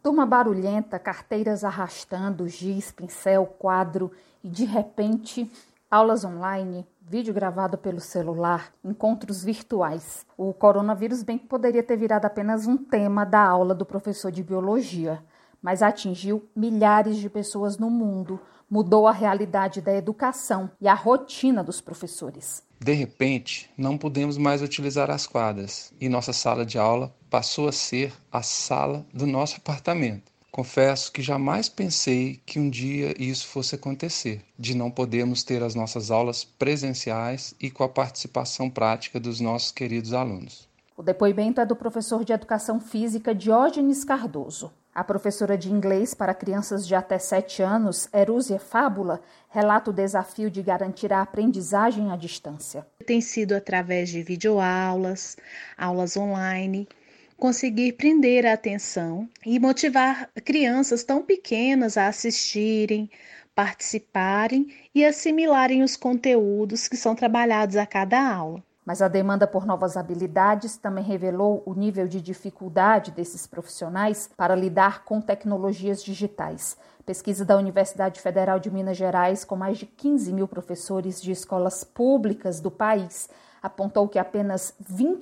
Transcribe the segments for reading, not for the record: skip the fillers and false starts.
Turma barulhenta, carteiras arrastando, giz, pincel, quadro e, de repente, aulas online, vídeo gravado pelo celular, encontros virtuais. O coronavírus bem que poderia ter virado apenas um tema da aula do professor de biologia, mas atingiu milhares de pessoas no mundo, mudou a realidade da educação e a rotina dos professores. De repente, não pudemos mais utilizar as quadras e nossa sala de aula passou a ser a sala do nosso apartamento. Confesso que jamais pensei que um dia isso fosse acontecer, de não podermos ter as nossas aulas presenciais e com a participação prática dos nossos queridos alunos. O depoimento é do professor de Educação Física Diógenes Cardoso. A professora de inglês para crianças de até 7 anos, Erúzia Fábula, relata o desafio de garantir a aprendizagem à distância. Tem sido através de videoaulas, aulas online, conseguir prender a atenção e motivar crianças tão pequenas a assistirem, participarem e assimilarem os conteúdos que são trabalhados a cada aula. Mas a demanda por novas habilidades também revelou o nível de dificuldade desses profissionais para lidar com tecnologias digitais. Pesquisa da Universidade Federal de Minas Gerais, com mais de 15 mil professores de escolas públicas do país, apontou que apenas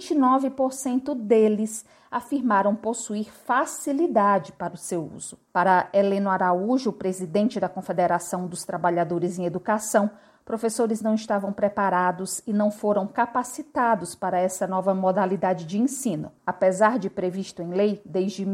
29% deles afirmaram possuir facilidade para o seu uso. Para Heleno Araújo, presidente da Confederação dos Trabalhadores em Educação, professores não estavam preparados e não foram capacitados para essa nova modalidade de ensino, apesar de previsto em lei desde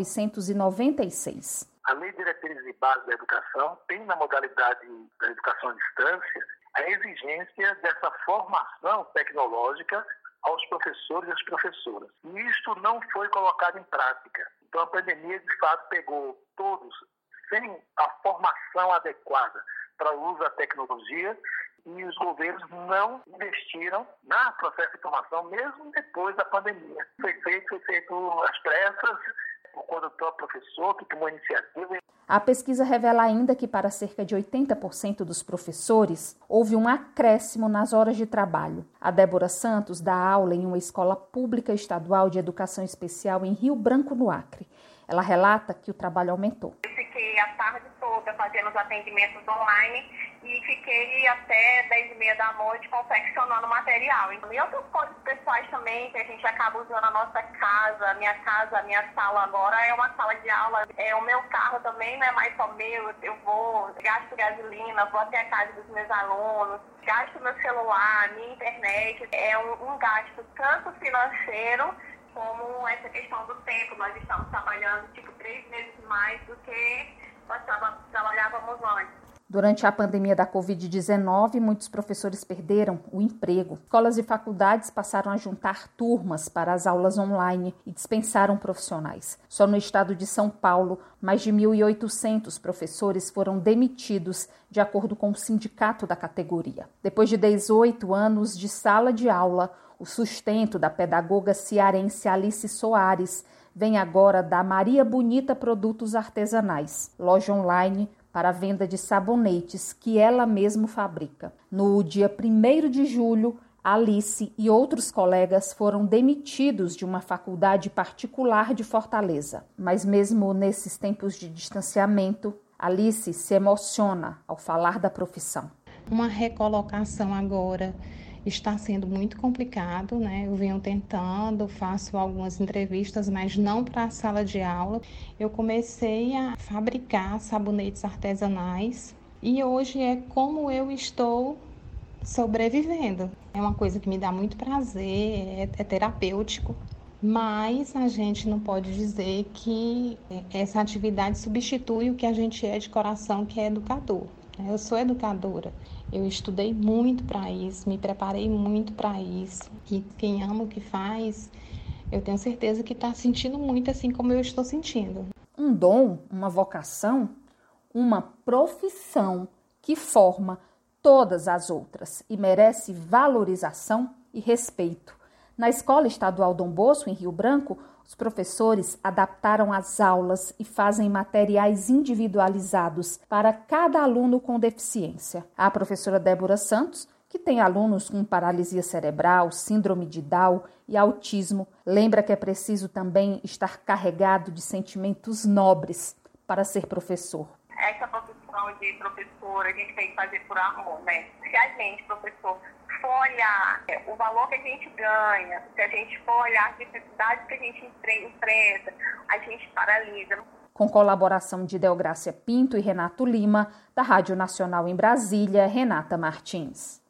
1996. A Lei de Diretrizes e Bases da Educação tem na modalidade da educação à distância a exigência dessa formação tecnológica aos professores e às professoras. E isto não foi colocado em prática. Então a pandemia, de fato, pegou todos sem a formação adequada para o uso da tecnologia e os governos não investiram no processo de formação, mesmo depois da pandemia. Foi feito às pressas, por conta do próprio professor, que tomou iniciativa. A pesquisa revela ainda que para cerca de 80% dos professores houve um acréscimo nas horas de trabalho. A Débora Santos dá aula em uma escola pública estadual de educação especial em Rio Branco, no Acre. Ela relata que o trabalho aumentou. Eu fiquei a tarde toda fazendo os atendimentos online e fiquei até 10h30 da noite confeccionando material. E outras coisas pessoais também que a gente acaba usando a nossa casa, a minha sala agora é uma sala de aula. O meu carro também não é mais só meu, eu gasto gasolina, vou até a casa dos meus alunos, gasto meu celular, minha internet. É um gasto tanto financeiro como essa questão do tempo. Nós estamos trabalhando 3 vezes mais do que nós trabalhávamos antes. Durante a pandemia da Covid-19, muitos professores perderam o emprego. Escolas e faculdades passaram a juntar turmas para as aulas online e dispensaram profissionais. Só no estado de São Paulo, mais de 1.800 professores foram demitidos, de acordo com o sindicato da categoria. Depois de 18 anos de sala de aula, o sustento da pedagoga cearense Alice Soares vem agora da Maria Bonita Produtos Artesanais, loja online para a venda de sabonetes que ela mesma fabrica. No dia 1º de julho, Alice e outros colegas foram demitidos de uma faculdade particular de Fortaleza. Mas mesmo nesses tempos de distanciamento, Alice se emociona ao falar da profissão. Uma recolocação agora está sendo muito complicado, né? Eu venho tentando, faço algumas entrevistas, mas não para a sala de aula. Eu comecei a fabricar sabonetes artesanais e hoje é como eu estou sobrevivendo. É uma coisa que me dá muito prazer, é terapêutico, mas a gente não pode dizer que essa atividade substitui o que a gente é de coração, que é educador. Eu sou educadora, eu estudei muito para isso, me preparei muito para isso. E quem ama o que faz, eu tenho certeza que está sentindo muito assim como eu estou sentindo. Um dom, uma vocação, uma profissão que forma todas as outras e merece valorização e respeito. Na Escola Estadual Dom Bosco, em Rio Branco, os professores adaptaram as aulas e fazem materiais individualizados para cada aluno com deficiência. A professora Débora Santos, que tem alunos com paralisia cerebral, síndrome de Down e autismo. Lembra que é preciso também estar carregado de sentimentos nobres para ser professor. Essa profissão de professor a gente tem que fazer por amor, né? Se a gente, professor, for olhar o valor que a gente ganha, se a gente for olhar as dificuldades que a gente enfrenta, a gente paralisa. Com colaboração de Delgrácia Pinto e Renato Lima, da Rádio Nacional em Brasília, Renata Martins.